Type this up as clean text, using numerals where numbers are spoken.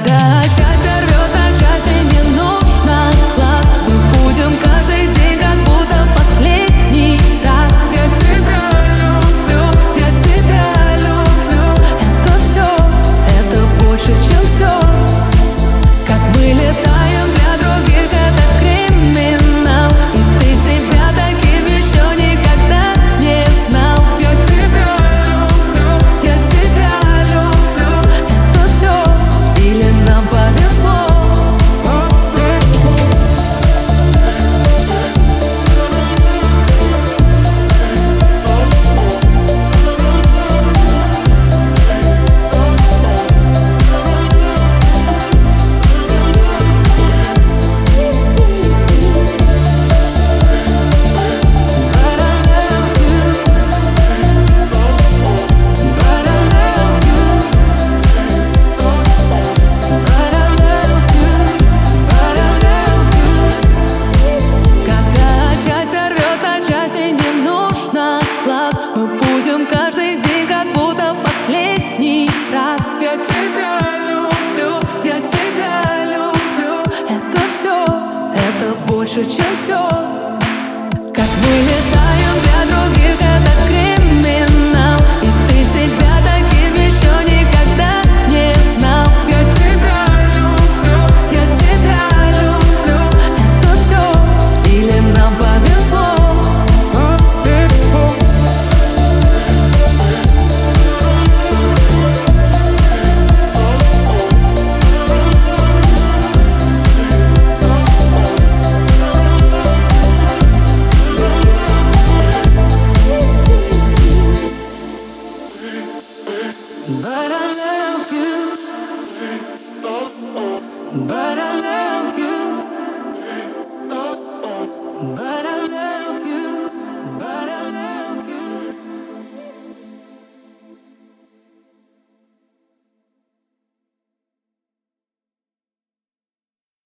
Когда счастье рвет на части, не нужно глаз. Мы будем каждый день как будто последний раз. Я тебя люблю, я тебя люблю. Это все, это больше, чем все. Как мы летаем для других, это криминал. И ты себя таким еще никогда не знал. Я тебя люблю, я тебя люблю. Это все, или нам повезло? Мы будем каждый день как будто последний раз. Я тебя люблю, я тебя люблю. Это все, это больше, чем все. Как мы летаем для других, это криминал. И ты себя таким еще никогда не знал. Я тебя люблю, я тебя люблю. Это все, или нам повезло? But I love you. But I love you.